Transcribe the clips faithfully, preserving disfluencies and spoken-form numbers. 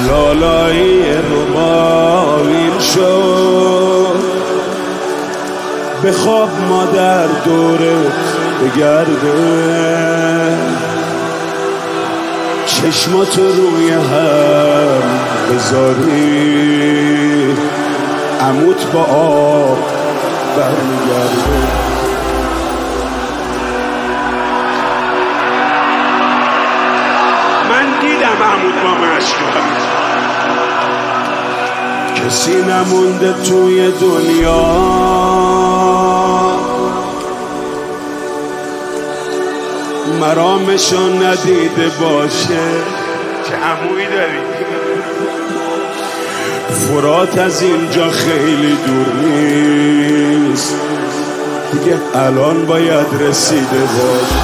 لالایی رباوین شد، به خواب مادر دورت بگرده، چشماتو روی هم بذاری، عموت با آب برمیگرده. من دیدم عموت با مشکل، کسی نمونده توی دنیا مرامشو ندیده باشه. چه عمویی داری؟ فرات از اینجا خیلی دور نیست، دیگه الان باید رسیده باشه.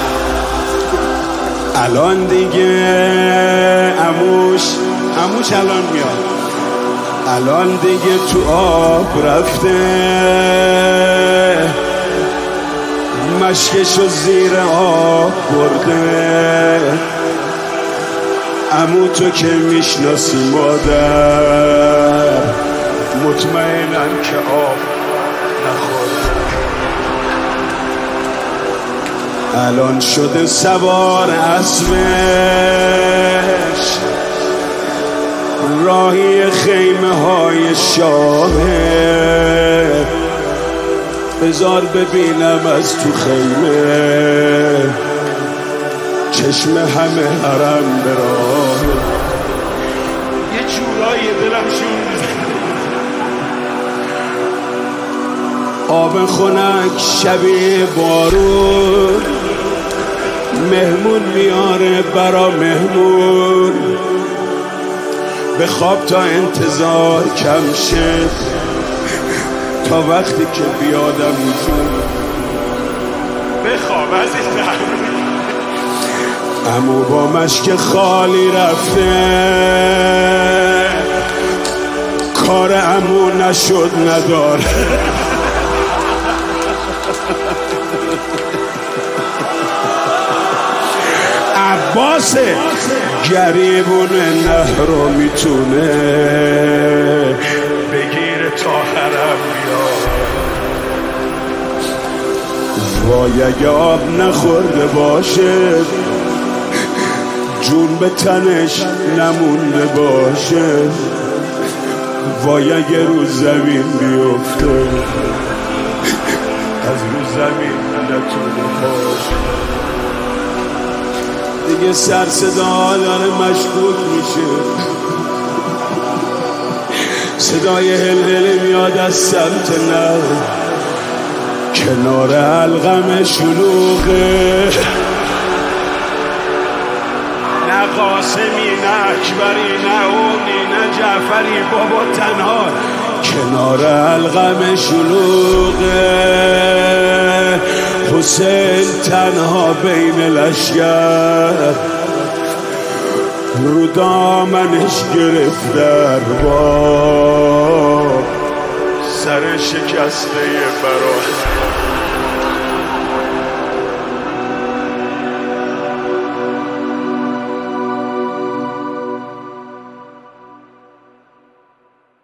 الان دیگه عموش عموش الان میاد، الان دیگه تو آب رفته، مشکشو زیر آب برده. عمو تو که میشناسی مادر، مطمئنم که آب نخورده. الان شده سوار اسبش، راهی خیمه های شاهه. بذار ببینم از تو خیمه، چشم همه حرم به راه. یه جورایی دلم شون آب خنک شبیه بارون، مهمون میاره برا مهمون. به خواب تا انتظار کم شد، تا وقتی که بیادم میزون. بخواب عزیزم. عمو با مشک خالی رفته، کار عمو نشد نداره. عباس گریبون نهرو میتونه بگیر تا حرم بیاد. وای اگه آب نخورده باشه، جون به تنش نمونده باشه. وای اگه رو زمین بیفته، از رو زمین نتونه باشه. دیگه سر صدا داره مشکوک میشه، صدای هلهله میاد از سمت نه، کنار حلقم شلوغه. نه قاسمی نه اکبری نه اونی نه جعفری، بابا تنها کنار حلقم شلوغه. حسین تنها بین لشگر، رو دامنش گرفت در باب، سر شکسته برای